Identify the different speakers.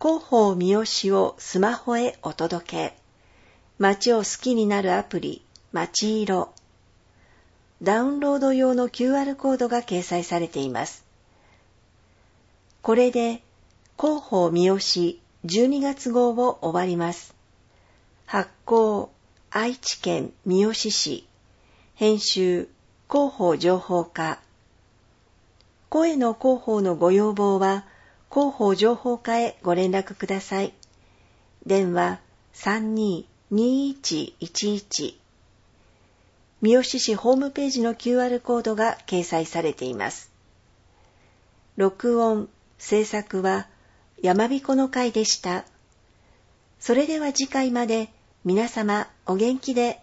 Speaker 1: 広報三好をスマホへお届け。街を好きになるアプリ、街色。ダウンロード用の QR コードが掲載されています。これで広報三好12月号を終わります。発行、愛知県三好市。編集、広報情報課。声の広報のご要望は、広報情報課へご連絡ください。電話32-2111。三好市ホームページの QR コードが掲載されています。録音、制作は山彦の会でした。それでは次回まで皆様お元気で